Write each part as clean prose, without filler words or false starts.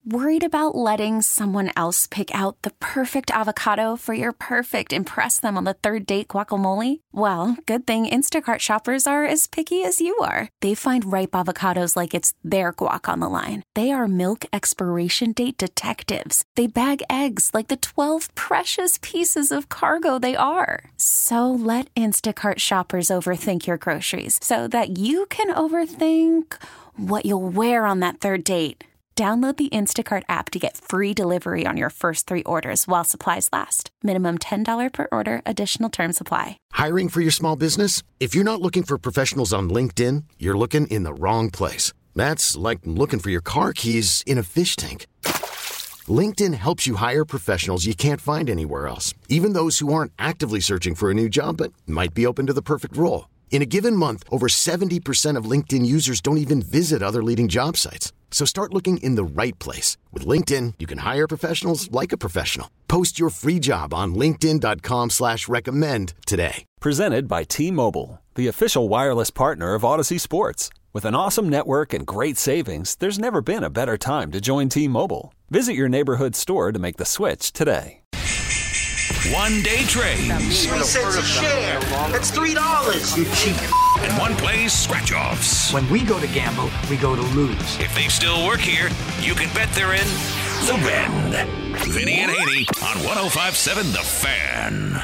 Worried about letting someone else pick out the perfect avocado for your perfect impress them on the third date guacamole? Well, good thing Instacart shoppers are as picky as you are. They find ripe avocados like it's their guac on the line. They are milk expiration date detectives. They bag eggs like the 12 precious pieces of cargo they are. So let Instacart shoppers overthink your groceries so that you can overthink what you'll wear on that third date. Download the Instacart app to get free delivery on your first 3 orders while supplies last. Minimum $10 per order. Additional terms apply. Hiring for your small business? If you're not looking for professionals on LinkedIn, you're looking in the wrong place. That's like looking for your car keys in a fish tank. LinkedIn helps you hire professionals you can't find anywhere else, even those who aren't actively searching for a new job but might be open to the perfect role. In a given month, over 70% of LinkedIn users don't even visit other leading job sites. So start looking in the right place. With LinkedIn, you can hire professionals like a professional. Post your free job on linkedin.com/recommend today. Presented by T-Mobile, the official wireless partner of Odyssey Sports. With an awesome network and great savings, there's never been a better time to join T-Mobile. Visit your neighborhood store to make the switch today. One-day trades. 3 cents a share. That's $3. You cheap. And one-play scratch-offs. When we go to gamble, we go to lose. If they still work here, you can bet they're in the Bend. Vinny and Haney on 105.7 The Fan.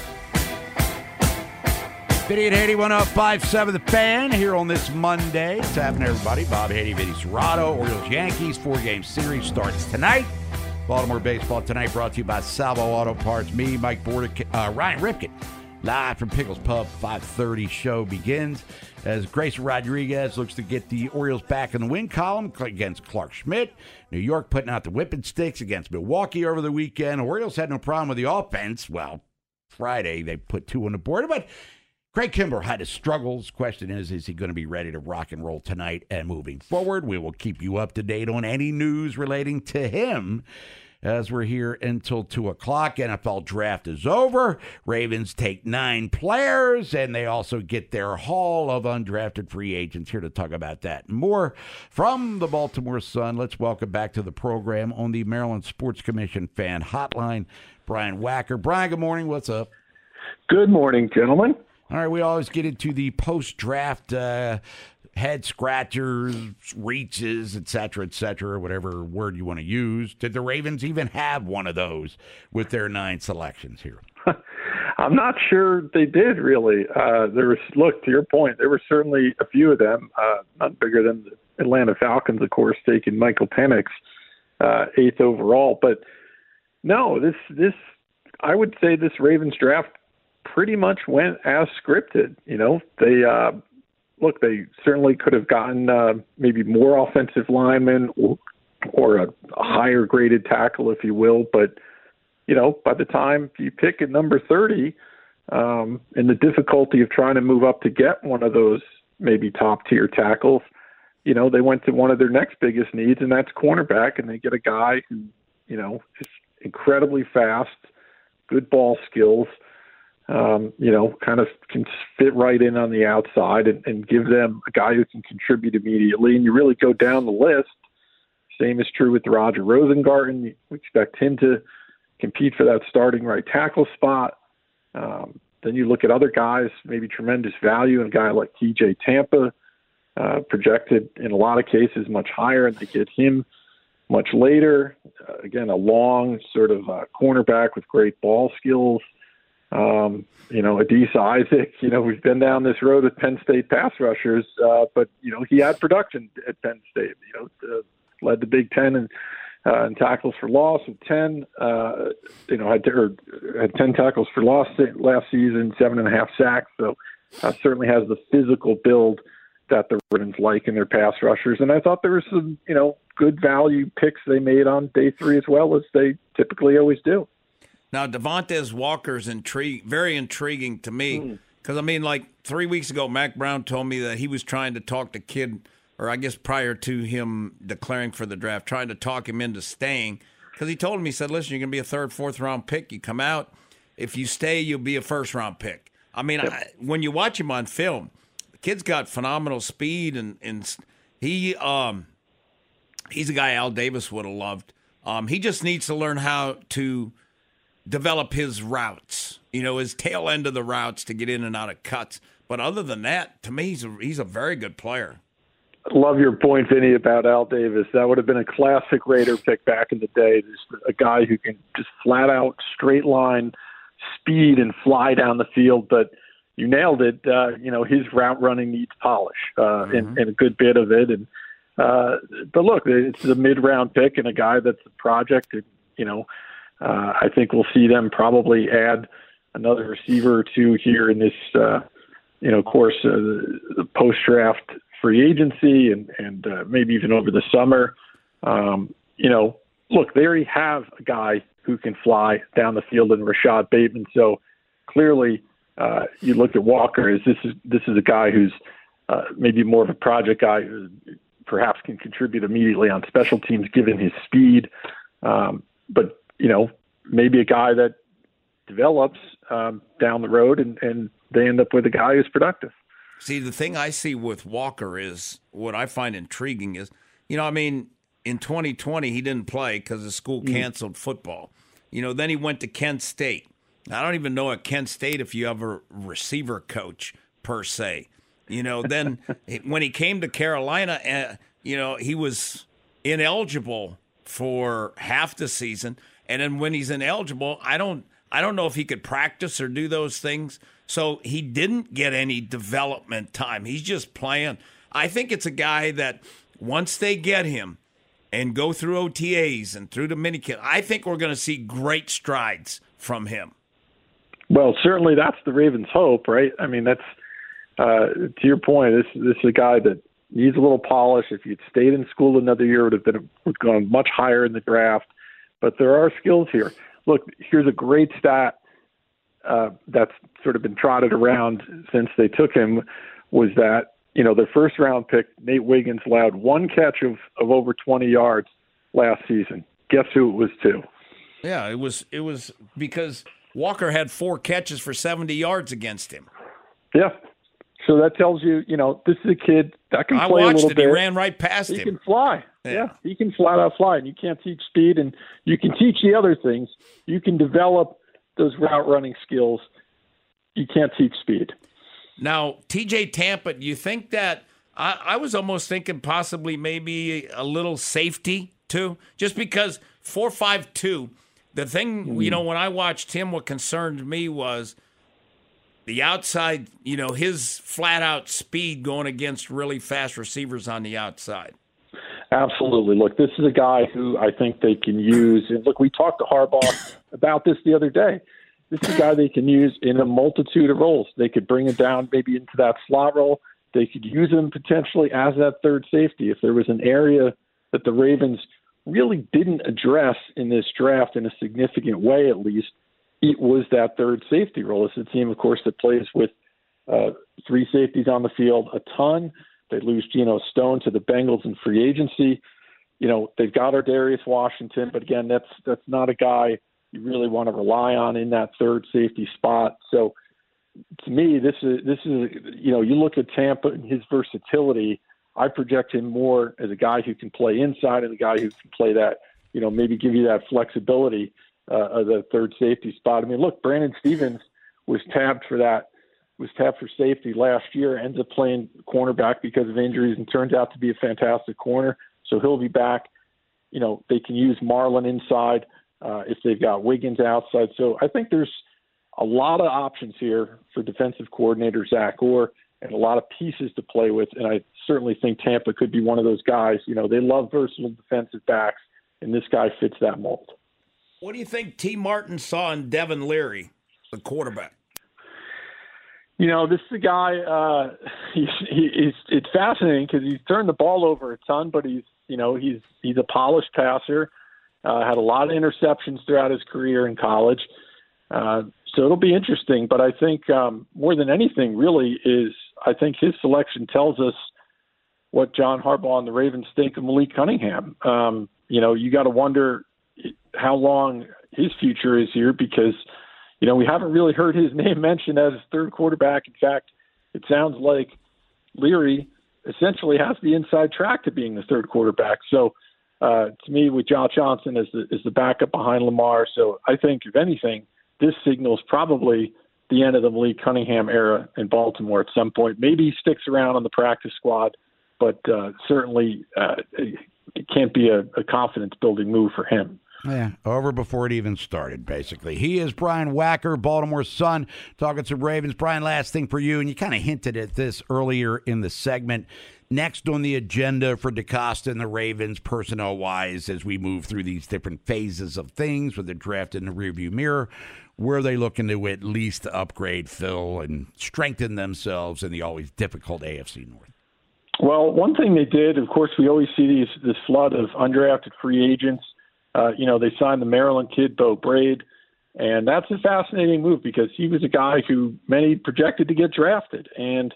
Vinny and Haney, 105.7 The Fan, here on this Monday. What's happening, everybody? Bob Haney, Vinny Serrato. Orioles-Yankees 4-game series starts tonight. Baltimore baseball tonight brought to you by Salvo Auto Parts. Me, Mike Bordick, Ryan Ripken, live from Pickles Pub. 5:30 show begins as Grayson Rodriguez looks to get the Orioles back in the win column against Clark Schmidt. New York putting out the whipping sticks against Milwaukee over the weekend. Orioles had no problem with the offense. Well, Friday they put 2 on the board, but Craig Kimbrell had his struggles. Question is he going to be ready to rock and roll tonight and moving forward? We will keep you up to date on any news relating to him as we're here until 2 o'clock. NFL draft is over. Ravens take 9 players, and they also get their haul of undrafted free agents. Here to talk about that and more from the Baltimore Sun. Let's welcome back to the program on the Maryland Sports Commission fan hotline, Brian Wacker. Brian, good morning. What's up? Good morning, gentlemen. All right, we always get into the post-draft head scratchers, reaches, et cetera, whatever word you want to use. Did the Ravens even have one of those with their 9 selections here? I'm not sure they did, really. Look, to your point, there were certainly a few of them, not bigger than the Atlanta Falcons, of course, taking Michael Penix 8th overall. But no, this I would say this Ravens draft pretty much went as scripted. You know, they certainly could have gotten maybe more offensive linemen or a higher graded tackle, if you will. But, you know, by the time you pick at number 30, and the difficulty of trying to move up to get one of those maybe top tier tackles, you know, they went to one of their next biggest needs, and that's cornerback. And they get a guy who, you know, is incredibly fast, good ball skills, you know, kind of can fit right in on the outside and give them a guy who can contribute immediately. And you really go down the list. Same is true with Roger Rosengarten. We expect him to compete for that starting right tackle spot. Then you look at other guys, maybe tremendous value in a guy like TJ Tampa, projected in a lot of cases much higher, and they get him much later. Again, a long sort of cornerback with great ball skills. You know, Adisa Isaac, you know, we've been down this road with Penn State pass rushers, but, you know, he had production at Penn State, you know, led the Big Ten in tackles for loss with 10, you know, had 10 tackles for loss last season, 7.5 sacks. So certainly has the physical build that the Ravens like in their pass rushers. And I thought there were some, you know, good value picks they made on day 3 as well, as they typically always do. Now, Devontae Walker's very intriguing to me because, I mean, like 3 weeks ago, Mac Brown told me that he was trying to talk the kid, or I guess prior to him declaring for the draft, trying to talk him into staying because he told him, he said, listen, you're going to be a 3rd, 4th-round pick. You come out. If you stay, you'll be a 1st-round pick. I mean, when you watch him on film, the kid's got phenomenal speed, and he He's a guy Al Davis would have loved. He just needs to learn how to develop his routes, his tail end of the routes to get in and out of cuts. But other than that, to me, he's a very good player. I love your point, Vinny, about Al Davis. That would have been a classic Raider pick back in the day. Just a guy who can just flat out straight line speed and fly down the field. But you nailed it. His route running needs polish, and a good bit of it. And but look, it's a mid-round pick and a guy that's a project. I think we'll see them probably add another receiver or two here in this, course, the post-draft free agency and maybe even over the summer. Look, they already have a guy who can fly down the field in Rashad Bateman. So clearly, you look at Walker as this is a guy who's maybe more of a project guy who perhaps can contribute immediately on special teams given his speed. But maybe a guy that develops down the road and they end up with a guy who's productive. See, the thing I see with Walker is what I find intriguing is, in 2020 he didn't play because the school canceled football. Then he went to Kent State. I don't even know at Kent State if you have a receiver coach per se. Then when he came to Carolina, he was ineligible for half the season. And then when he's ineligible, I don't know if he could practice or do those things. So he didn't get any development time. He's just playing. I think it's a guy that once they get him and go through OTAs and through the minicamp, I think we're going to see great strides from him. Well, certainly that's the Ravens' hope, right? I mean, that's to your point. This is a guy that needs a little polish. If you'd stayed in school another year, would have gone much higher in the draft. But there are skills here. Look, here's a great stat that's sort of been trotted around since they took him, was that, their first round pick, Nate Wiggins, allowed one catch of over 20 yards last season. Guess who it was to? Yeah, it was because Walker had 4 catches for 70 yards against him. Yeah. So that tells you, this is a kid that can play a little bit. He ran right past him. He can fly. Yeah, he can flat out fly, and you can't teach speed, and you can teach the other things. You can develop those route running skills. You can't teach speed. Now, TJ Tampa, do you think that I was almost thinking possibly maybe a little safety too, just because 4.52. The thing, when I watched him, what concerned me was the outside, his flat-out speed going against really fast receivers on the outside. Absolutely. Look, this is a guy who I think they can use. And look, we talked to Harbaugh about this the other day. This is a guy they can use in a multitude of roles. They could bring him down maybe into that slot role. They could use him potentially as that third safety. If there was an area that the Ravens really didn't address in this draft in a significant way, at least, it was that third safety role. It's a team, of course, that plays with 3 safeties on the field a ton. They lose Geno Stone to the Bengals in free agency. They've got our Darius Washington, but again, that's not a guy you really want to rely on in that third safety spot. So to me, this is you look at Tampa and his versatility. I project him more as a guy who can play inside and a guy who can play that, maybe give you that flexibility of the third safety spot. I mean, look, Brandon Stevens was tabbed for safety last year, ends up playing cornerback because of injuries and turns out to be a fantastic corner. So he'll be back. They can use Marlon inside if they've got Wiggins outside. So I think there's a lot of options here for defensive coordinator Zach Orr and a lot of pieces to play with. And I certainly think Tampa could be one of those guys. They love versatile defensive backs, and this guy fits that mold. What do you think T. Martin saw in Devin Leary, the quarterback? This is a guy, it's fascinating because he's turned the ball over a ton, but he's a polished passer, had a lot of interceptions throughout his career in college. So it'll be interesting, but I think more than anything really is I think his selection tells us what John Harbaugh and the Ravens think of Malik Cunningham. You got to wonder how long his future is here because we haven't really heard his name mentioned as third quarterback. In fact, it sounds like Leary essentially has the inside track to being the third quarterback. So to me, with Josh Johnson as the backup behind Lamar. So I think, if anything, this signals probably the end of the Malik Cunningham era in Baltimore at some point. Maybe he sticks around on the practice squad, but certainly it can't be a confidence-building move for him. Yeah, over before it even started, basically. He is Brian Wacker, Baltimore Sun, talking some Ravens. Brian, last thing for you, and you kind of hinted at this earlier in the segment. Next on the agenda for DeCosta and the Ravens, personnel-wise, as we move through these different phases of things with the draft in the rearview mirror, where are they looking to at least upgrade, Phil, and strengthen themselves in the always difficult AFC North? Well, one thing they did, of course, we always see this flood of undrafted free agents. They signed the Maryland kid, Beau Brade, and that's a fascinating move because he was a guy who many projected to get drafted. And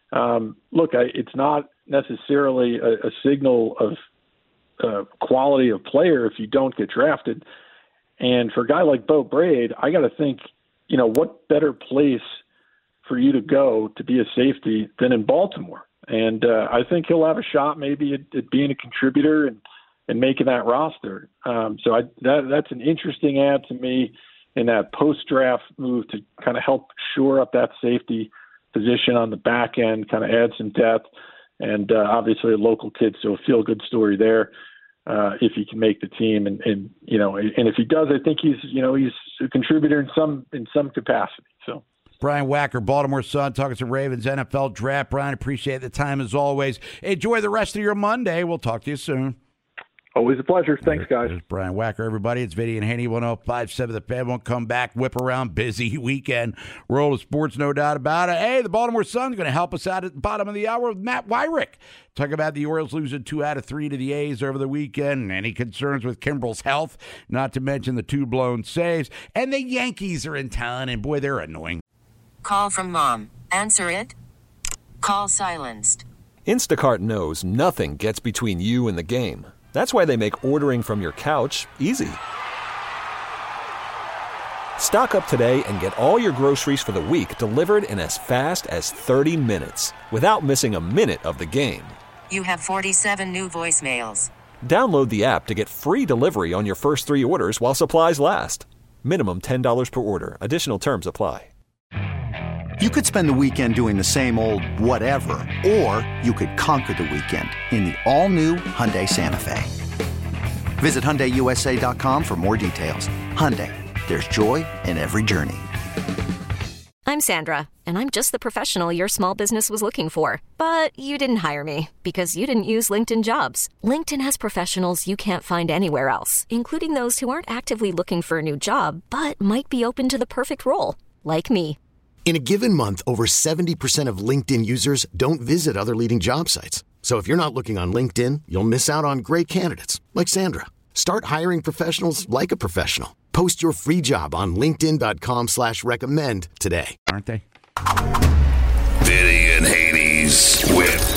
it's not necessarily a signal of quality of player if you don't get drafted. And for a guy like Beau Brade, I got to think, what better place for you to go to be a safety than in Baltimore? And I think he'll have a shot maybe at being a contributor and making that roster. So that's an interesting add to me in that post-draft move to kind of help shore up that safety position on the back end, kind of add some depth, and obviously a local kid, so a feel-good story there if he can make the team. And if he does, I think he's a contributor in some capacity. So. Brian Wacker, Baltimore Sun, talking some Ravens NFL draft. Brian, appreciate the time as always. Enjoy the rest of your Monday. We'll talk to you soon. Always a pleasure. Thanks, guys. There's Brian Wacker, everybody. It's Vinny and Haney, 105.7. The Fan won't come back. Whip around. Busy weekend. World of sports, no doubt about it. Hey, the Baltimore Sun's going to help us out at the bottom of the hour with Matt Wyrick. Talk about the Orioles losing 2 out of 3 to the A's over the weekend. Any concerns with Kimbrel's health, not to mention the 2 blown saves. And the Yankees are in town, and boy, they're annoying. Call from mom. Answer it. Call silenced. Instacart knows nothing gets between you and the game. That's why they make ordering from your couch easy. Stock up today and get all your groceries for the week delivered in as fast as 30 minutes without missing a minute of the game. You have 47 new voicemails. Download the app to get free delivery on your first 3 orders while supplies last. Minimum $10 per order. Additional terms apply. You could spend the weekend doing the same old whatever, or you could conquer the weekend in the all-new Hyundai Santa Fe. Visit HyundaiUSA.com for more details. Hyundai, there's joy in every journey. I'm Sandra, and I'm just the professional your small business was looking for. But you didn't hire me because you didn't use LinkedIn Jobs. LinkedIn has professionals you can't find anywhere else, including those who aren't actively looking for a new job, but might be open to the perfect role, like me. In a given month, over 70% of LinkedIn users don't visit other leading job sites. So if you're not looking on LinkedIn, you'll miss out on great candidates like Sandra. Start hiring professionals like a professional. Post your free job on linkedin.com/recommend today. Aren't they? Vinny and Haney's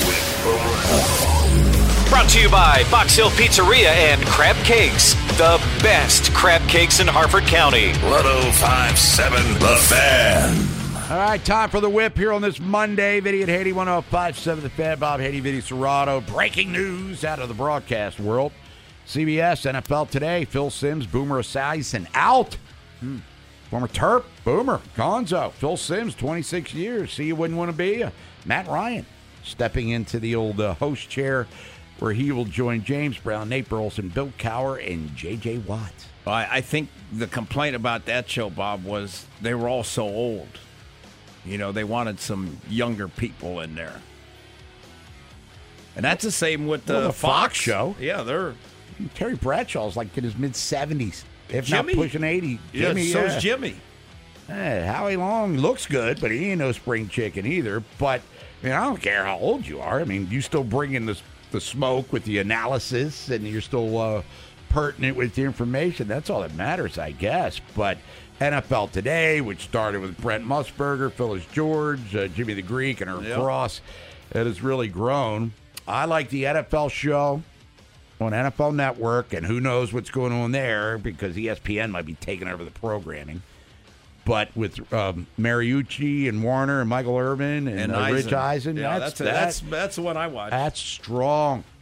Brought to you by Box Hill Pizzeria and Crab Cakes. The best crab cakes in Harford County. 105.7 The Fan. All right, time for the whip here on this Monday. Vinny and Haney, 105.7 The Fan. Bob Haney, Vinny Serrato. Breaking news out of the broadcast world. CBS, NFL Today, Phil Simms, Boomer Esiason out. Former Terp, Boomer, Gonzo. Phil Simms, 26 years. See, you wouldn't want to be. Matt Ryan stepping into the old host chair where he will join James Brown, Nate Burleson, Bill Cowher, and J.J. Watt. Well, I think the complaint about that show, Bob, was they were all so old. They wanted some younger people in there. And that's the same with the Fox show. Yeah, they're... Terry Bradshaw's like in his mid-70s, if Jimmy, not pushing 80. Jimmy, yeah, so's Jimmy. Howie Long looks good, but he ain't no spring chicken either. But I don't care how old you are. You still bring in the smoke with the analysis, and you're still pertinent with the information. That's all that matters, I guess. But NFL Today, which started with Brent Musburger, Phyllis George, Jimmy the Greek, and Herb Cross, it has really grown. I like the NFL show on NFL Network, and who knows what's going on there because ESPN might be taking over the programming. But with Mariucci and Warner and Michael Irvin and Rich Eisen, that's the one I watch. That's strong.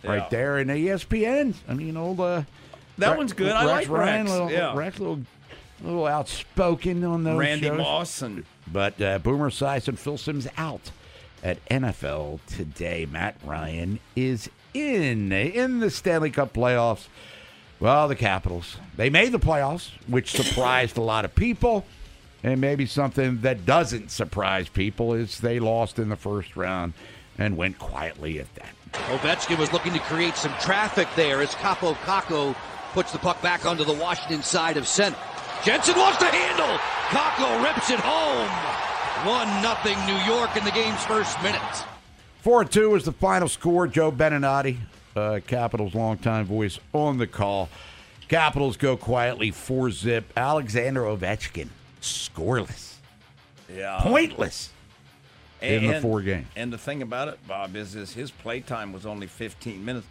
right there. And ESPN, I mean, old that one's good. I like Rex. Rex, little outspoken on those Randy shows. Moss. But Boomer Esiason, Phil Simms out at NFL Today. Matt Ryan is in the Stanley Cup playoffs. Well, the Capitals, they made the playoffs, which surprised a lot of people. And maybe something that doesn't surprise people is they lost in the first round and went quietly at that. Ovechkin was looking to create some traffic there as Capo Kakko puts the puck back onto the Washington side of center. Jensen wants to handle. Kakko rips it home. 1-0 New York in the game's first minute. 4-2 is the final score. Joe Beninati, Capitals' longtime voice, on the call. Capitals go quietly 4-0. Alexander Ovechkin, scoreless. Yeah. Pointless in the 4 games. And the thing about it, Bob, is his play time was only 15 minutes.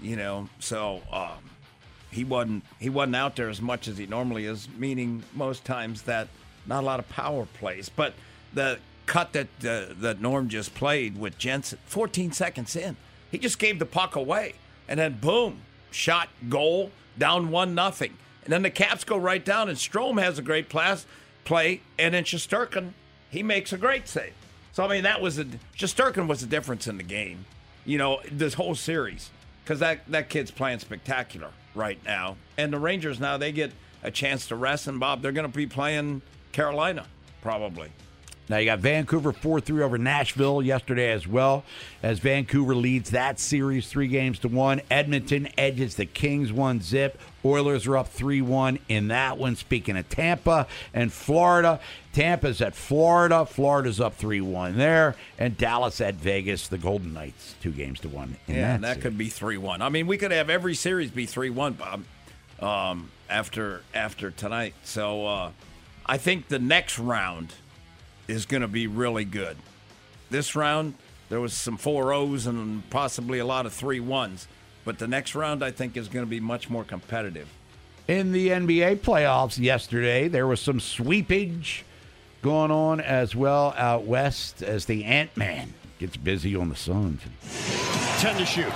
So he wasn't out there as much as he normally is, meaning most times that not a lot of power plays. But the cut that Norm just played with Jensen, 14 seconds in, he just gave the puck away. And then, boom, shot, goal, down 1-0. And then the Caps go right down, and Strome has a great play, and then Shesterkin, he makes a great save. So, I mean, Shesterkin was the difference in the game, this whole series, because that kid's playing spectacular right now. And the Rangers now, they get a chance to rest, and, Bob, they're going to be playing Carolina, probably. Now you got Vancouver 4-3 over Nashville yesterday as well, as Vancouver leads that series 3-1. Edmonton edges the Kings 1-0. Oilers are up 3-1 in that one. Speaking of Tampa and Florida, Tampa's at Florida. Florida's up 3-1 there. And Dallas at Vegas, the Golden Knights 2-1 in and that series. could be 3-1. I mean, we could have every series be 3-1, Bob, after tonight. So I think the next round is going to be really good. This round, there was some 4-0s and possibly a lot of 3-1s. But the next round, I think, is going to be much more competitive. In the NBA playoffs yesterday, there was some sweepage going on as well out west as the Ant-Man gets busy on the Suns. 10 to shoot.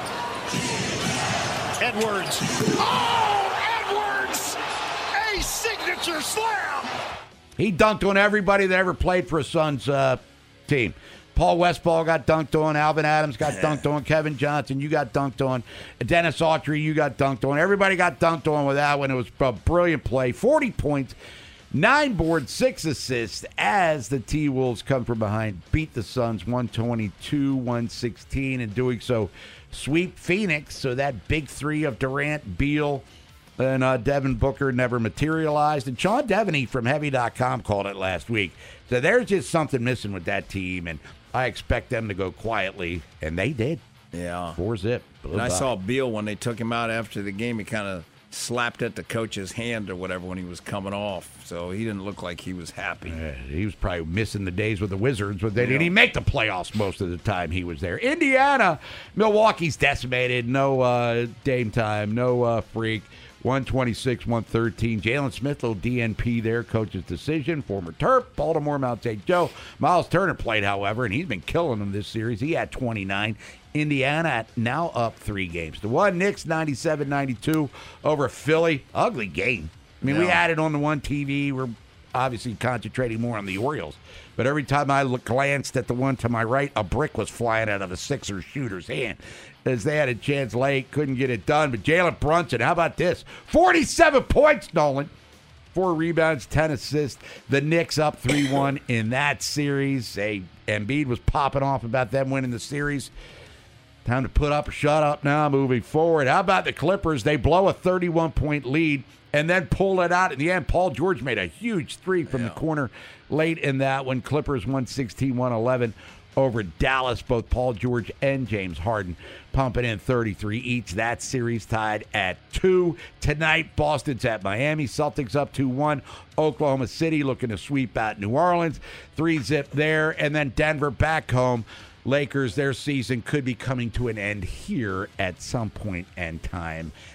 Edwards. Oh, Edwards! A signature slam! He dunked on everybody that ever played for a Suns team. Paul Westphal got dunked on. Alvin Adams got dunked on. Kevin Johnson, you got dunked on. Dennis Autry, you got dunked on. Everybody got dunked on with that one. It was a brilliant play. 40 points, 9 boards, 6 assists as the T-Wolves come from behind, beat the Suns 122-116, and doing so sweep Phoenix. So that big three of Durant, Beal, and Devin Booker never materialized. And Sean Devaney from Heavy.com called it last week. So there's just something missing with that team, and I expect them to go quietly, and they did. Yeah. 4-0. And I saw Beal when they took him out after the game. He kind of slapped at the coach's hand or whatever when he was coming off. So he didn't look like he was happy. He was probably missing the days with the Wizards, but they didn't even make the playoffs most of the time he was there. Indiana, Milwaukee's decimated. No Dame time, no Freak. 126-113. Jalen Smith, little DNP there, coach's decision. Former Terp, Baltimore, Mount St. Joe. Miles Turner played, however, and he's been killing them this series. He had 29. Indiana now up 3-1. Knicks 97-92 over Philly. Ugly game. I mean, we had it on the one TV. We're obviously concentrating more on the Orioles. But every time I glanced at the one to my right, a brick was flying out of a Sixers shooter's hand as they had a chance late, couldn't get it done. But Jalen Brunson, how about this? 47 points, Nolan. 4 rebounds, 10 assists. The Knicks up 3-1 in that series. Embiid was popping off about them winning the series. Time to put up or shut up now moving forward. How about the Clippers? They blow a 31-point lead and then pull it out. In the end, Paul George made a huge three from the corner late in that one. Clippers 116-111 over Dallas. Both Paul George and James Harden pumping in 33 each. That series tied at 2. Tonight, Boston's at Miami. Celtics up 2-1. Oklahoma City looking to sweep out New Orleans. 3-0 there. And then Denver back home. Lakers, their season could be coming to an end here at some point in time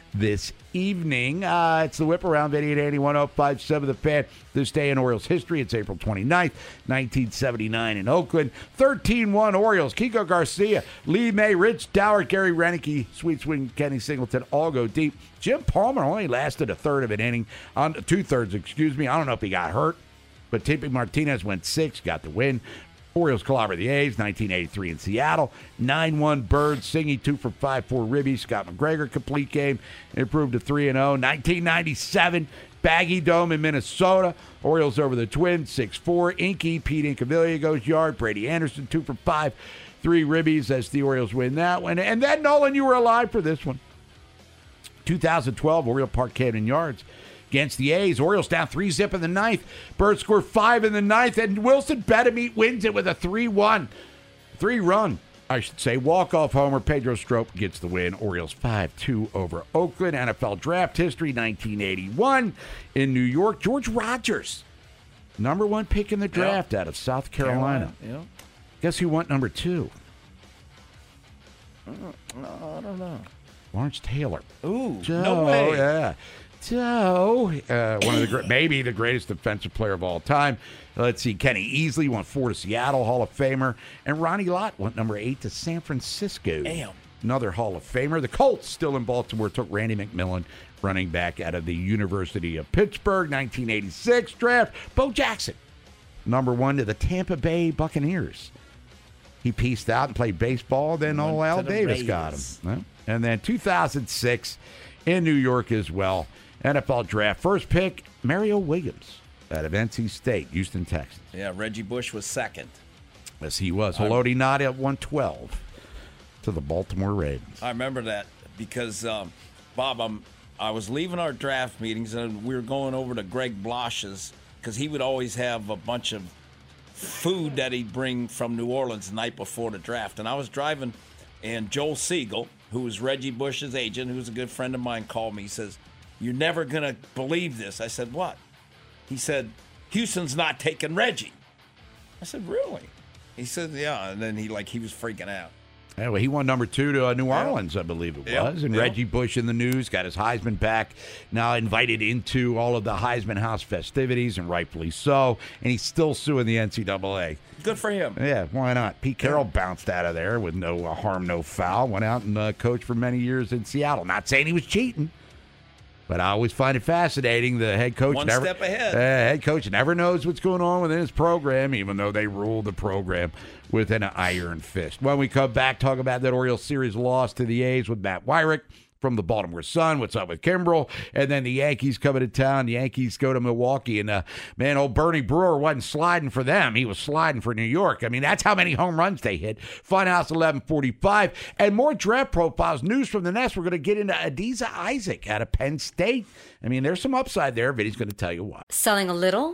this evening. It's the Whip Around, Vinny and Andy, 105.7 The Fan. This day in Orioles history, it's April 29th, 1979 in Oakland. 13-1 Orioles. Kiko Garcia, Lee May, Rich Dower, Gary Renicky, Sweet Swing, Kenny Singleton all go deep. Jim Palmer only lasted a third of an inning, two-thirds, excuse me. I don't know if he got hurt, but Tippy Martinez went 6, got the win. Orioles clobber the A's, 1983 in Seattle. 9-1 Birds, Singy 2 for 5 for Ribby. Scott McGregor, complete game, improved to 3-0. 1997, Baggy Dome in Minnesota. Orioles over the Twins, 6-4. Inky, Pete Incaviglia goes yard. Brady Anderson, 2 for 5, 3 Ribbies as the Orioles win that one. And then, Nolan, you were alive for this one. 2012, Oriole Park Camden Yards. Against the A's, Orioles down 3-0 in the ninth. Birds score 5 in the ninth, and Wilson Betemit wins it with a 3-1. 3-run, I should say, walk-off homer. Pedro Strop gets the win. Orioles 5-2 over Oakland. NFL draft history, 1981 in New York. George Rogers, number 1 pick in the draft out of South Carolina. Yeah. Guess who went number 2? I don't know. Lawrence Taylor. Ooh, Joe, no way. Yeah. So, one of the maybe the greatest defensive player of all time. Let's see, Kenny Easley went 4 to Seattle, Hall of Famer, and Ronnie Lott went number 8 to San Francisco. Damn. Another Hall of Famer. The Colts, still in Baltimore, took Randy McMillan, running back out of the University of Pittsburgh, 1986 draft. Bo Jackson, number 1 to the Tampa Bay Buccaneers. He pieced out and played baseball. Then old Al Davis got him. And then 2006 in New York as well. NFL draft. First pick, Mario Williams out of NC State, Houston, Texas. Yeah, Reggie Bush was second. Yes, he was. Haloti Ngata at 112 to the Baltimore Ravens. I remember that because, Bob, I was leaving our draft meetings, and we were going over to Greg Blosch's because he would always have a bunch of food that he'd bring from New Orleans the night before the draft. And I was driving, and Joel Siegel, who was Reggie Bush's agent, who's a good friend of mine, called me. He says, "You're never going to believe this." I said, "What?" He said, "Houston's not taking Reggie." I said, "Really?" He said, "Yeah." And then he was freaking out. Anyway, he won number 2 to New Orleans, I believe it was. And Reggie Bush in the news, got his Heisman back, now invited into all of the Heisman House festivities, and rightfully so. And he's still suing the NCAA. Good for him. Yeah, why not? Pete Carroll bounced out of there with no harm, no foul. Went out and coached for many years in Seattle. Not saying he was cheating, but I always find it fascinating. The head coach step ahead. Head coach never knows what's going on within his program, even though they rule the program with an iron fist. When we come back, talk about that Orioles series loss to the A's with Matt Weyrich from the Baltimore Sun. What's up with Kimbrel? And then the Yankees coming to town. The Yankees go to Milwaukee. And, man, old Bernie Brewer wasn't sliding for them. He was sliding for New York. I mean, that's how many home runs they hit. Funhouse 1145. And more draft profiles. News from the Nest. We're going to get into Adiza Isaac out of Penn State. I mean, there's some upside there, but he's going to tell you what. Selling a little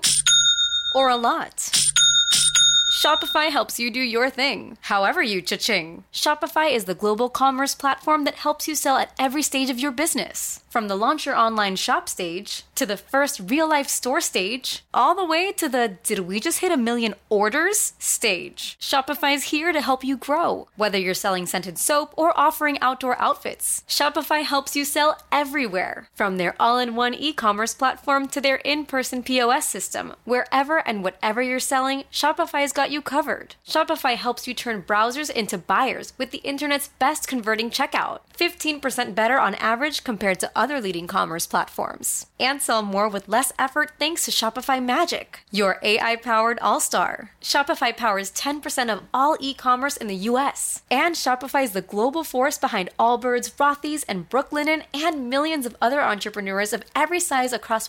or a lot? Shopify helps you do your thing, however you cha-ching. Shopify is the global commerce platform that helps you sell at every stage of your business. From the launch your online shop stage, to the first real-life store stage, all the way to the did we just hit 1 million orders stage. Shopify's here to help you grow. Whether you're selling scented soap or offering outdoor outfits, Shopify helps you sell everywhere. From their all-in-one e-commerce platform to their in-person POS system, wherever and whatever you're selling, Shopify's got you covered. Shopify helps you turn browsers into buyers with the internet's best converting checkout. 15% better on average compared to other leading commerce platforms. And sell more with less effort thanks to Shopify Magic, your AI-powered all-star. Shopify powers 10% of all e-commerce in the U.S. And Shopify is the global force behind Allbirds, Rothy's, and Brooklinen, and millions of other entrepreneurs of every size across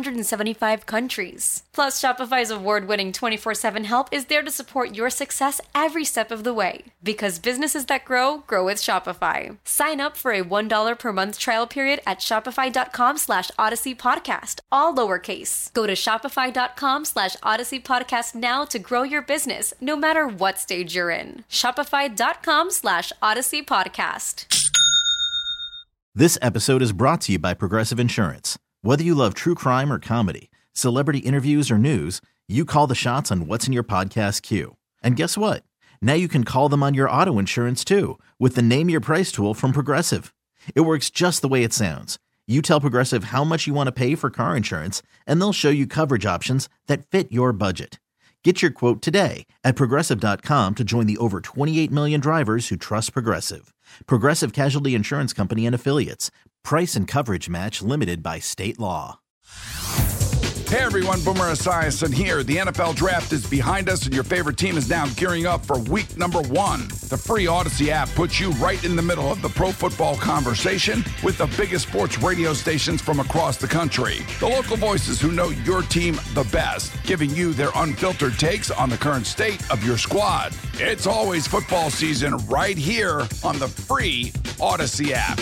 175 countries. Plus, Shopify's award-winning 24/7 help is there to support your success every step of the way. Because businesses that grow, grow with Shopify. Sign up for a $1 per month trial period at shopify.com/Odyssey Podcast, all lowercase. Go to shopify.com/Odyssey Podcast now to grow your business, no matter what stage you're in. Shopify.com/Odyssey Podcast. This episode is brought to you by Progressive Insurance. Whether you love true crime or comedy, celebrity interviews or news, you call the shots on what's in your podcast queue. And guess what? Now you can call them on your auto insurance too with the Name Your Price tool from Progressive. It works just the way it sounds. You tell Progressive how much you want to pay for car insurance, and they'll show you coverage options that fit your budget. Get your quote today at Progressive.com to join the over 28 million drivers who trust Progressive. Progressive Casualty Insurance Company and Affiliates. Price and coverage match limited by state law. Hey everyone, Boomer Esiason here. The NFL Draft is behind us and your favorite team is now gearing up for week number 1. The free Odyssey app puts you right in the middle of the pro football conversation with the biggest sports radio stations from across the country. The local voices who know your team the best, giving you their unfiltered takes on the current state of your squad. It's always football season right here on the free Odyssey app.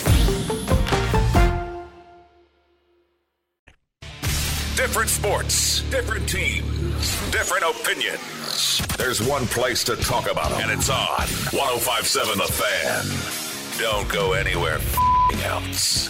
Different sports, different teams, different opinions. There's one place to talk about them, and it's on 105.7 The Fan. Don't go anywhere else.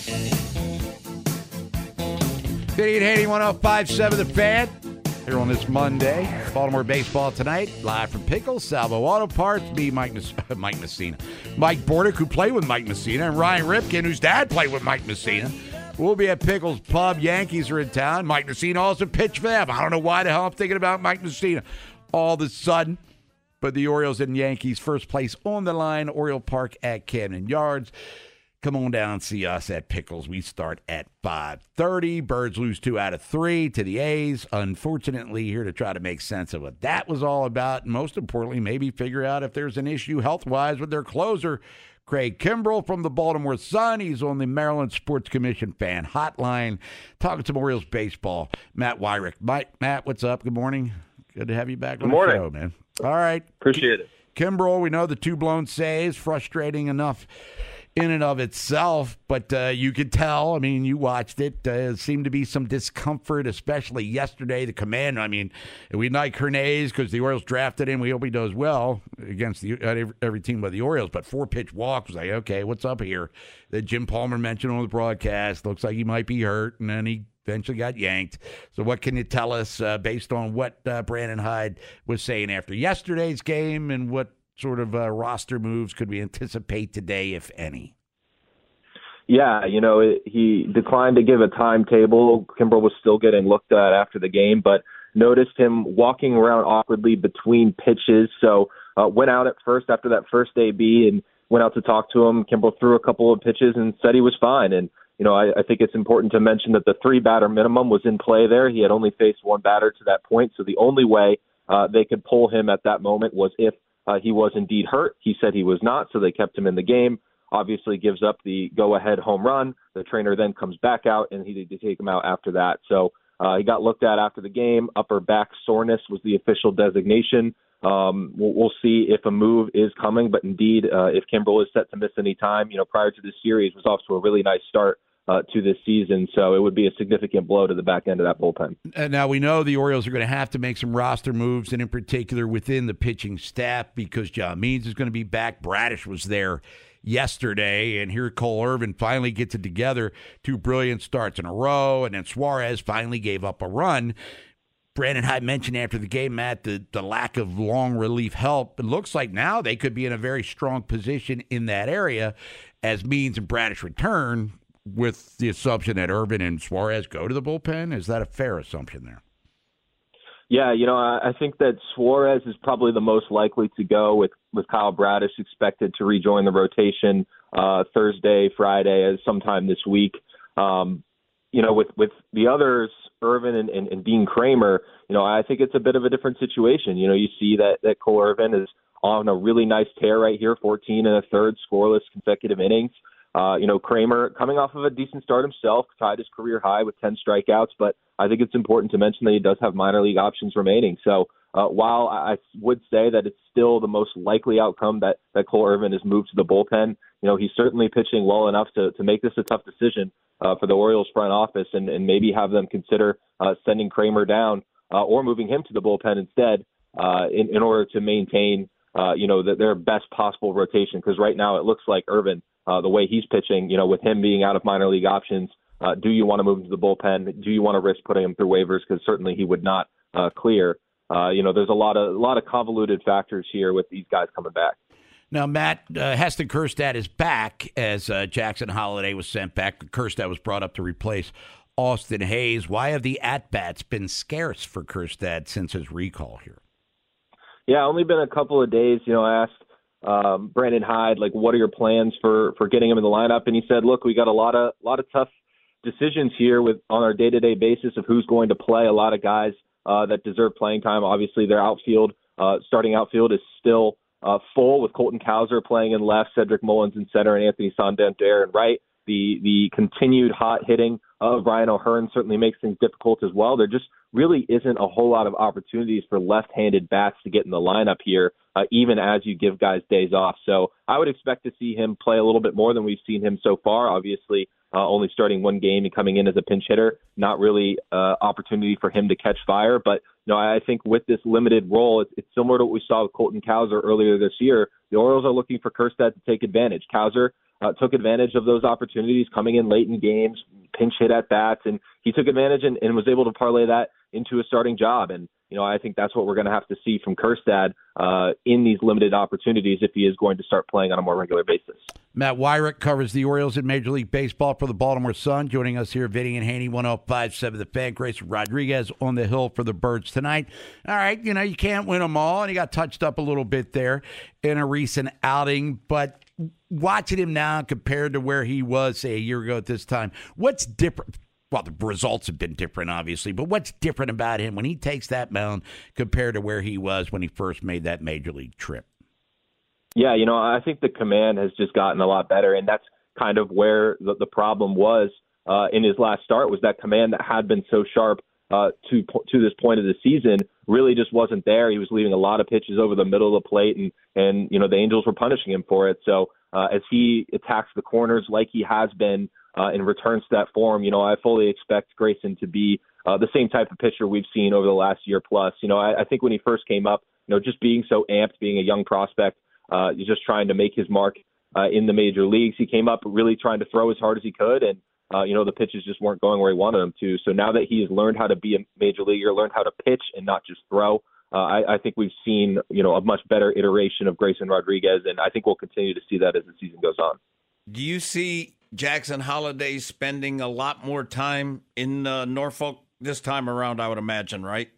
Vinny and Haney, 105.7 The Fan. Here on this Monday. Baltimore baseball tonight. Live from Pickles, Salvo Auto Parts. Me, Mike Messina. Mike Bordick, who played with Mike Messina, and Ryan Ripken, whose dad played with Mike Messina. We'll be at Pickles Pub. Yankees are in town. Mike Messina also pitched for them. I don't know why the hell I'm thinking about Mike Messina all of a sudden. But the Orioles and Yankees, first place on the line, Oriole Park at Camden Yards. Come on down and see us at Pickles. We start at 5:30. Birds lose 2 out of 3 to the A's. Unfortunately, here to try to make sense of what that was all about. And most importantly, maybe figure out if there's an issue health-wise with their closer, Craig Kimbrell from the Baltimore Sun. He's on the Maryland Sports Commission fan hotline, talking some Orioles baseball. Matt Wyrick. Matt, what's up? Good morning. Good to have you back on the show, man. All right. Appreciate it. Kimbrell, we know the 2 blown saves, frustrating enough in and of itself, but you could tell, I mean, you watched it, there seemed to be some discomfort, especially yesterday. The command, I mean, we like Hernandez because the Orioles drafted him. We hope he does well against every team but the Orioles, but 4-pitch walk was like, okay, what's up here? That Jim Palmer mentioned on the broadcast, looks like he might be hurt, and then he eventually got yanked. So what can you tell us based on what Brandon Hyde was saying after yesterday's game, and what sort of roster moves could we anticipate today, if any? Yeah, he declined to give a timetable. Kimbrell was still getting looked at after the game, but noticed him walking around awkwardly between pitches. So went out at first after that first AB and went out to talk to him. Kimbrell threw a couple of pitches and said he was fine. And, I think it's important to mention that the 3-batter minimum was in play there. He had only faced 1 batter to that point. So the only way they could pull him at that moment was if he was indeed hurt. He said he was not, so they kept him in the game. Obviously gives up the go-ahead home run. The trainer then comes back out, and he did take him out after that. So he got looked at after the game. Upper back soreness was the official designation. We'll see if a move is coming, but indeed, if Kimbrell is set to miss any time, prior to this series, was off to a really nice start to this season. So it would be a significant blow to the back end of that bullpen. And now we know the Orioles are going to have to make some roster moves, and in particular within the pitching staff, because John Means is going to be back. Bradish was there yesterday, and here Cole Irvin finally gets it together. 2 brilliant starts in a row, and then Suarez finally gave up a run. Brandon Hyde mentioned after the game, Matt, the lack of long relief help. It looks like now they could be in a very strong position in that area as Means and Bradish return, with the assumption that Irvin and Suarez go to the bullpen. Is that a fair assumption there? Yeah, I think that Suarez is probably the most likely to go, with Kyle Bradish expected to rejoin the rotation Thursday, Friday, sometime this week. With the others, Irvin and Dean Kramer, I think it's a bit of a different situation. You see that Cole Irvin is on a really nice tear right here, 14 1/3 scoreless consecutive innings. Kramer coming off of a decent start himself, tied his career high with 10 strikeouts, but I think it's important to mention that he does have minor league options remaining. So while I would say that it's still the most likely outcome that Cole Irvin is moved to the bullpen, he's certainly pitching well enough to make this a tough decision for the Orioles front office, and maybe have them consider sending Kramer down or moving him to the bullpen instead in order to maintain their best possible rotation. Because right now it looks like Irvin, the way he's pitching, with him being out of minor league options, do you want to move him to the bullpen? Do you want to risk putting him through waivers? Because certainly he would not clear. There's a lot of convoluted factors here with these guys coming back. Now, Matt, Heston Kjerstad is back as Jackson Holiday was sent back. Kjerstad was brought up to replace Austin Hayes. Why have the at-bats been scarce for Kjerstad since his recall here? Yeah, only been a couple of days. I asked Brandon Hyde, what are your plans for getting him in the lineup? And he said, look, we got a lot of tough decisions here on our day-to-day basis of who's going to play. A lot of guys that deserve playing time. Obviously, their outfield, starting outfield is still full with Colton Cowser playing in left, Cedric Mullins in center, and Anthony Santander in right. The continued hot hitting of Ryan O'Hearn certainly makes things difficult as well. There just really isn't a whole lot of opportunities for left-handed bats to get in the lineup here, even as you give guys days off. So I would expect to see him play a little bit more than we've seen him so far. Obviously, only starting one game and coming in as a pinch hitter, not really opportunity for him to catch fire. But I think with this limited role, it's similar to what we saw with Colton Cowser earlier this year. The Orioles are looking for Kjerstad to take advantage. Cowser took advantage of those opportunities coming in late in games, pinch hit at bats, and he took advantage and was able to parlay that into a starting job. And, I think that's what we're going to have to see from Kjerstad in these limited opportunities if he is going to start playing on a more regular basis. Matt Weyrich covers the Orioles in Major League Baseball for the Baltimore Sun, joining us here, Vinny and Haney, 105.7 The Fan. Grayson Rodriguez on the hill for the Birds tonight. All right, you can't win them all, and he got touched up a little bit there in a recent outing, but watching him now compared to where he was, say, a year ago at this time, what's different? Well, the results have been different, obviously, but what's different about him when he takes that mound compared to where he was when he first made that major league trip? Yeah, I think the command has just gotten a lot better, and that's kind of where the problem was in his last start, was that command that had been so sharp to this point of the season really just wasn't there. He was leaving a lot of pitches over the middle of the plate, and the Angels were punishing him for it. So as he attacks the corners like he has been and returns to that form, I fully expect Grayson to be the same type of pitcher we've seen over the last year plus. I think when he first came up, just being so amped, being a young prospect, he's just trying to make his mark in the major leagues. He came up really trying to throw as hard as he could, and the pitches just weren't going where he wanted them to. So now that he has learned how to be a major leaguer, learned how to pitch and not just throw, I think we've seen, a much better iteration of Grayson Rodriguez, and I think we'll continue to see that as the season goes on. Do you see Jackson Holiday spending a lot more time in Norfolk this time around, I would imagine, right?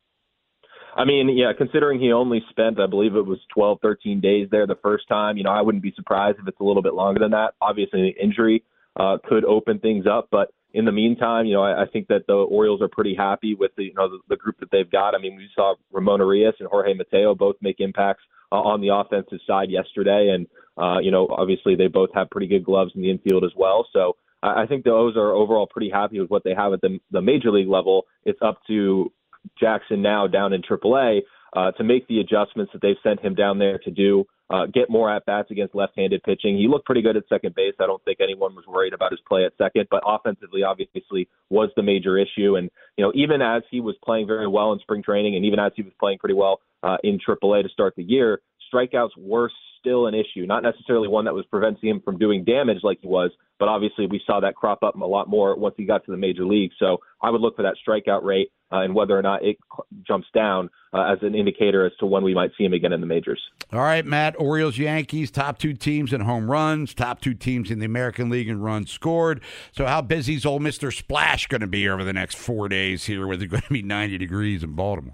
I mean, yeah, considering he only spent, I believe it was 12, 13 days there the first time, I wouldn't be surprised if it's a little bit longer than that. Obviously, the injury could open things up, but in the meantime, I think that the Orioles are pretty happy with the group that they've got. I mean, we saw Ramon Arias and Jorge Mateo both make impacts on the offensive side yesterday, and obviously they both have pretty good gloves in the infield as well. So I think those are overall pretty happy with what they have at the major league level. It's up to Jackson now down in AAA to make the adjustments that they've sent him down there to do. Get more at-bats against left-handed pitching. He looked pretty good at second base. I don't think anyone was worried about his play at second, but offensively, obviously, was the major issue. And, even as he was playing very well in spring training and even as he was playing pretty well in AAA to start the year, strikeouts were still an issue, not necessarily one that was preventing him from doing damage like he was, but obviously we saw that crop up a lot more once he got to the major league. So I would look for that strikeout rate and whether or not it jumps down as an indicator as to when we might see him again in the majors. All right, Matt, Orioles, Yankees, top two teams in home runs, top two teams in the American League in runs scored. So how busy is old Mr. Splash going to be over the next 4 days here where it's going to be 90 degrees in Baltimore?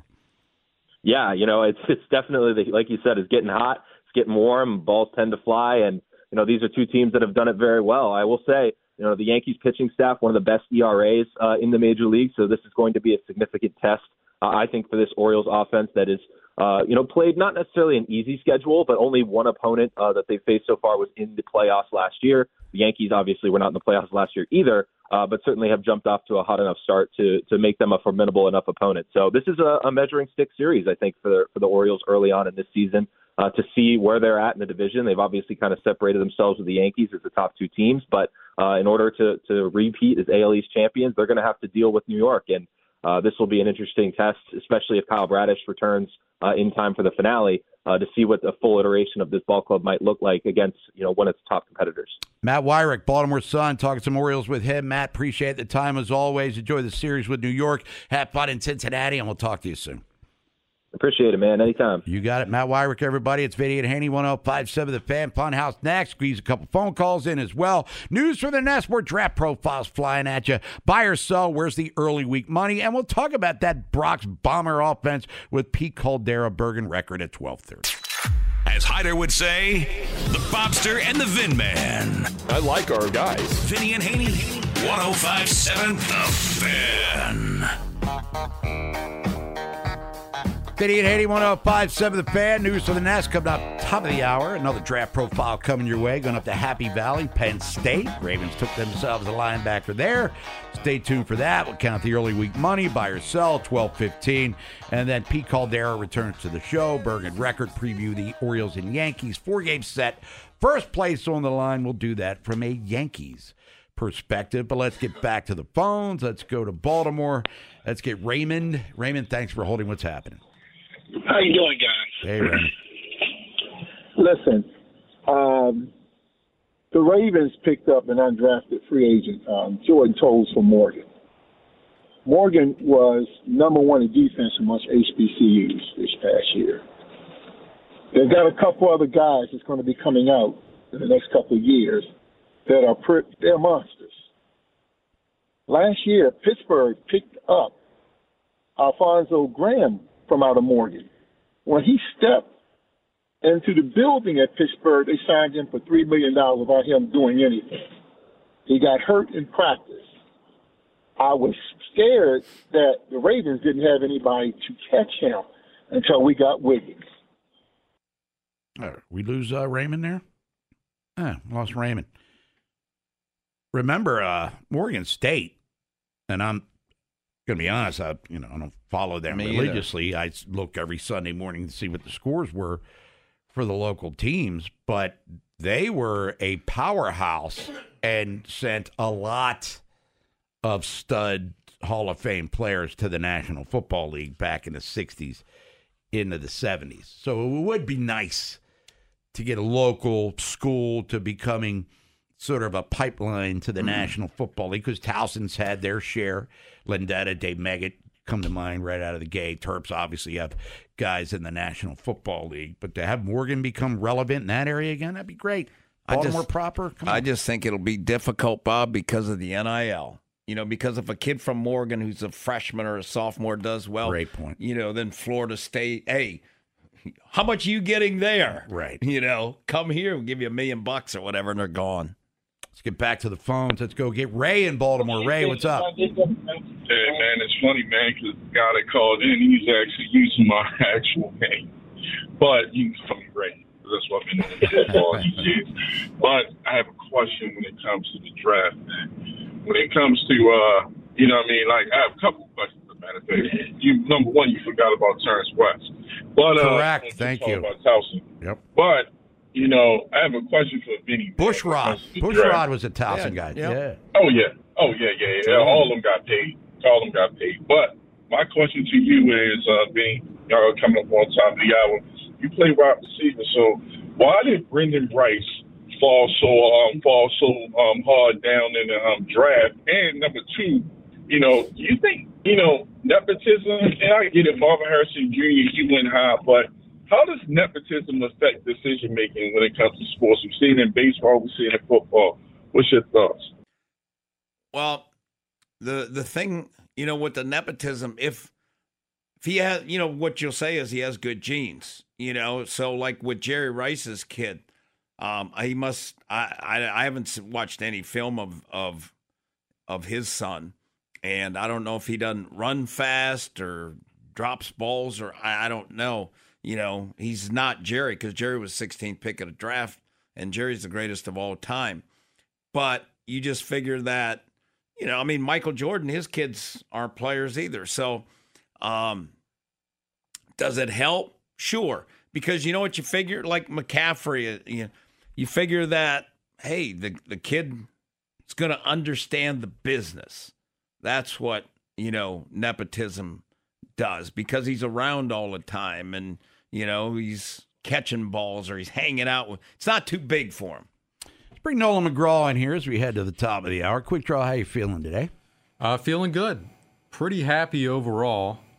Yeah, it's definitely, like you said, it's getting hot. It's getting warm. Balls tend to fly. And, these are two teams that have done it very well. I will say, the Yankees pitching staff, one of the best ERAs in the major league. So this is going to be a significant test, I think, for this Orioles offense that is, played not necessarily an easy schedule, but only one opponent that they faced so far was in the playoffs last year. The Yankees obviously were not in the playoffs last year either, but certainly have jumped off to a hot enough start to make them a formidable enough opponent. So this is a measuring stick series, I think, for the Orioles early on in this season to see where they're at in the division. They've obviously kind of separated themselves with the Yankees as the top two teams, but in order to repeat as AL East champions, they're going to have to deal with New York. And this will be an interesting test, especially if Kyle Bradish returns in time for the finale to see what the full iteration of this ball club might look like against, one of its top competitors. Matt Weyrich, Baltimore Sun, talking some Orioles with him. Matt, appreciate the time as always. Enjoy the series with New York. Have fun in Cincinnati, and we'll talk to you soon. Appreciate it, man. Anytime. You got it. Matt Wyrick, everybody. It's Vinny and Haney, 105.7 The Fan. Funhouse next. Squeeze a couple phone calls in as well. News from the Nest. More draft profiles flying at you. Buy or sell. Where's the early week money? And we'll talk about that Brock's Bomber offense with Pete Caldera, Bergen record at 12:30. As Hyder would say, the Bobster and the Vin Man. I like our guys. Vinny and Haney, 105.7 The Fan. Vinny and Haney, 105.7 The Fan. News from the Nest coming up top of the hour. Another draft profile coming your way. Going up to Happy Valley, Penn State. Ravens took themselves a linebacker there. Stay tuned for that. We'll count the early week money. Buy or sell, 12:15. And then Pete Caldera returns to the show. Bergen record preview the Orioles and Yankees. 4-game set. First place on the line. We'll do that from a Yankees perspective. But let's get back to the phones. Let's go to Baltimore. Let's get Raymond. Raymond, thanks for holding what's happening. How you doing, guys? Hey, Raymond. Listen, the Ravens picked up an undrafted free agent, Jordan Toles from Morgan. Morgan was number one in defense amongst HBCUs this past year. They've got a couple other guys that's going to be coming out in the next couple of years that they're monsters. Last year, Pittsburgh picked up Alfonso Graham from out of Morgan. When he stepped into the building at Pittsburgh, they signed him for $3 million without him doing anything. He got hurt in practice. I was scared that the Ravens didn't have anybody to catch him until we got Wiggins. We lose Raymond there? Lost Raymond. Remember, Morgan State, and I'm going to be honest, I don't follow them religiously. I look every Sunday morning to see what the scores were for the local teams, but they were a powerhouse and sent a lot of stud Hall of Fame players to the National Football League back in the 60s into the 70s. So it would be nice to get a local school to becoming sort of a pipeline to the National Football League, because Towson's had their share. Lindetta, Dave Meggett come to mind right out of the gate. Terps obviously have guys in the National Football League. But to have Morgan become relevant in that area again, that'd be great. Baltimore proper? I just think it'll be difficult, Bob, because of the NIL. Because if a kid from Morgan who's a freshman or a sophomore does well, great point. Then Florida State, hey, how much are you getting there? Right. Come here, we'll give you $1 million or whatever, and they're gone. Let's get back to the phones. Let's go get Ray in Baltimore. Ray, what's up? Hey, man, it's funny, man, because the guy that called in, he's actually using my actual name. But you can call me Ray, because that's what I've been doing for all these years. But I have a question when it comes to the draft, man. When it comes to, I have a couple of questions, as a matter of fact. Number one, you forgot about Terrence West. But, correct, thank you. About Towson. Yep. But, I have a question for Vinny. Bushrod. Bushrod was a Towson guy. Yeah. Oh, yeah. All of them got paid. But my question to you is, Vinny, y'all coming up on top of the hour. You play wide receiver, so why did Brendan Rice fall so hard down in the draft? And number two, do you think, nepotism, and I get it, Marvin Harrison Jr., he went high, but how does nepotism affect decision-making when it comes to sports? We've seen it in baseball, we've seen it in football. What's your thoughts? Well, the thing, with the nepotism, if he has, what you'll say is he has good genes, so like with Jerry Rice's kid, he must, I haven't watched any film of his son, and I don't know if he doesn't run fast or drops balls, or I don't know. He's not Jerry, because Jerry was 16th pick of the draft, and Jerry's the greatest of all time. But you just figure that, Michael Jordan, his kids aren't players either. So does it help? Sure. Because you know what you figure? Like McCaffrey, you figure that, hey, the kid is going to understand the business. That's what, nepotism does, because he's around all the time, and he's catching balls or he's hanging out with. It's not too big for him. Let's bring Nolan McGraw in here as we head to the top of the hour. Quick Draw, how you feeling today? Feeling good. Pretty happy overall.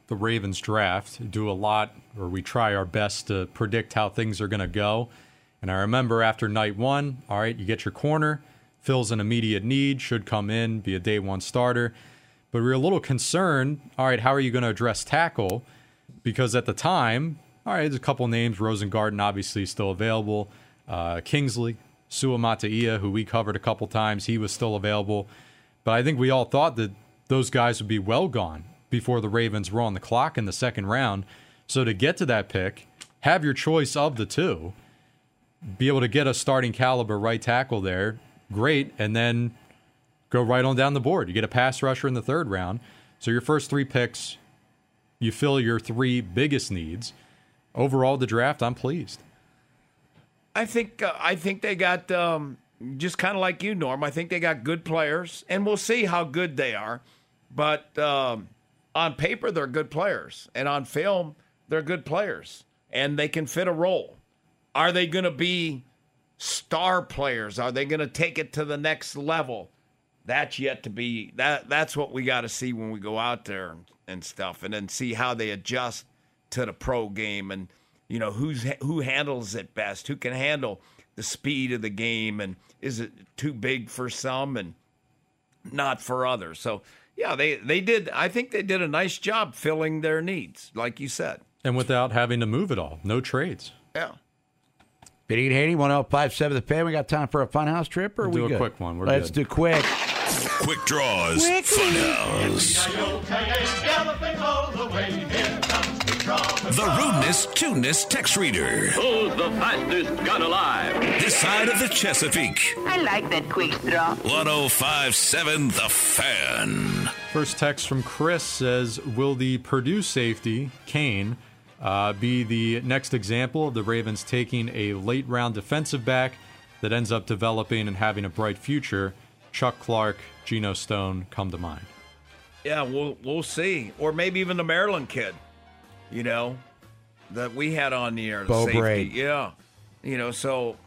the Ravens draft, do a lot, or we try our best to predict how things are going to go. And I remember after night one, all right, you get your corner, fills an immediate need, should come in, be a day one starter. But we were a little concerned, all right, how are you going to address tackle? Because at the time, all right, there's a couple names, Rosengarten obviously still available, Kingsley, Suamataia, who we covered a couple times, he was still available. But I think we all thought that those guys would be well gone before the Ravens were on the clock in the second round. So to get to that pick, have your choice of the two, be able to get a starting caliber right tackle there, great, and then go right on down the board. You get a pass rusher in the third round. So your first 3 picks, you fill your 3 biggest needs. Overall, the draft, I'm pleased. I think they got, just kind of like you, Norm, I think they got good players, and we'll see how good they are. But on paper, they're good players, and on film, they're good players, and they can fit a role. Are they going to be star players? Are they going to take it to the next level? That's yet to be. That's what we got to see when we go out there and stuff, and then see how they adjust to the pro game, and you know who handles it best, who can handle the speed of the game, and is it too big for some and not for others? So yeah, they did. I think they did a nice job filling their needs, like you said, and without having to move at all. No trades. Yeah. Biddy and Haney, 1057 The Fan. We got time for a funhouse trip, or we'll we do good? A quick one. Let's do quick. Quick Draws Funhouse. The rudeness, tuneness text reader. Who's the fastest gun alive? This side of the Chesapeake. I like that quick draw. 1057 The Fan. First text from Chris says, will the Purdue safety, Kane, be the next example of the Ravens taking a late-round defensive back that ends up developing and having a bright future? Chuck Clark, Geno Stone come to mind. Yeah, we'll see. Or maybe even the Maryland kid, you know, that we had on the air. The Bo safety. Braid. Yeah. You know, so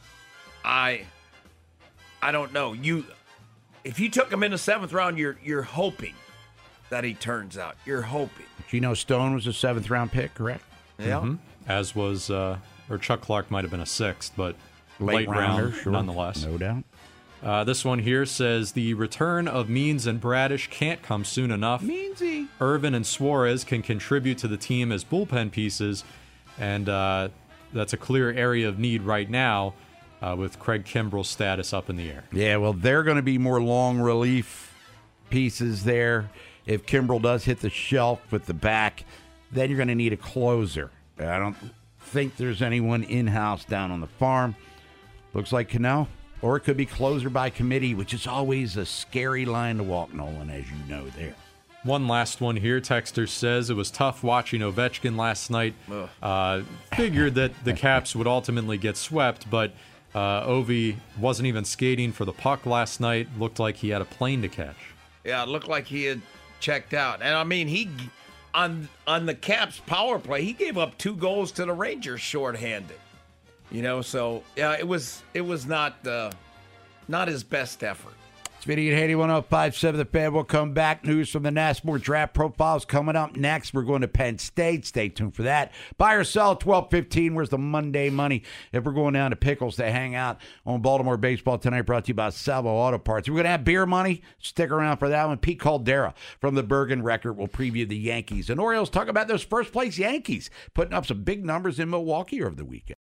I don't know. If you took him in the 7th round, you're hoping that he turns out. You're hoping. Geno Stone was a 7th round pick, correct? Yeah. Mm-hmm. As was, or Chuck Clark might have been a 6th, but Late rounder, round sure. nonetheless. No doubt. This one here says, the return of Means and Bradish can't come soon enough. Meansy. Irvin and Suarez can contribute to the team as bullpen pieces, and that's a clear area of need right now with Craig Kimbrell's status up in the air. Yeah, well, they're going to be more long relief pieces there. If Kimbrell does hit the shelf with the back, then you're going to need a closer. I don't think there's anyone in-house down on the farm. Looks like Cano. Or it could be closer by committee, which is always a scary line to walk, Nolan, as you know there. One last one here. Texter says, it was tough watching Ovechkin last night. Figured that the Caps would ultimately get swept, but Ovi wasn't even skating for the puck last night. Looked like he had a plane to catch. Yeah, it looked like he had checked out. And, I mean, he on the Caps power play, he gave up 2 goals to the Rangers shorthanded. You know, so yeah, it was not his best effort. It's Vinny and Haney, 1057 The Fan. We'll come back. News from the NASCAR draft profiles coming up next. We're going to Penn State. Stay tuned for that. Buy or sell, 12:15. Where's the Monday money? If we're going down to Pickles to hang out on Baltimore Baseball tonight, brought to you by Salvo Auto Parts. We're going to have beer money. Stick around for that one. Pete Caldera from the Bergen Record will preview the Yankees and Orioles. Talk about those first-place Yankees putting up some big numbers in Milwaukee over the weekend.